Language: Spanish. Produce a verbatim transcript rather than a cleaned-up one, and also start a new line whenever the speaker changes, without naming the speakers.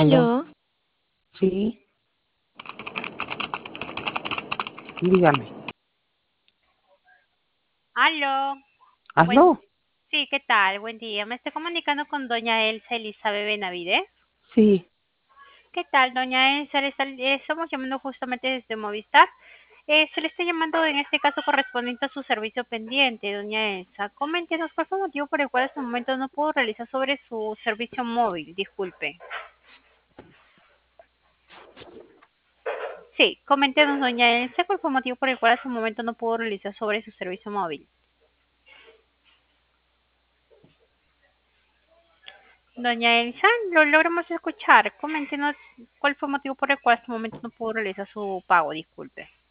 Aló,
Aló,
sí, dígame.
Aló, buen,
Aló,
sí, ¿qué tal? Buen día. Me estoy comunicando con doña Elsa Elizabeth Benavides.
sí,
¿Qué tal, doña Elsa? Le está- eh, estamos llamando justamente desde Movistar. Eh, se le está llamando en este caso correspondiente a su servicio pendiente, doña Elsa. Coméntenos cuál fue el motivo por el cual hasta el momento no pudo realizar sobre su servicio móvil, disculpe. Sí, coméntenos, doña Elsa, cuál fue el motivo por el cual hasta el momento no pudo realizar sobre su servicio móvil. Doña Elsa, lo logramos escuchar. Coméntenos cuál fue el motivo por el cual hasta el momento no pudo realizar su pago, disculpe.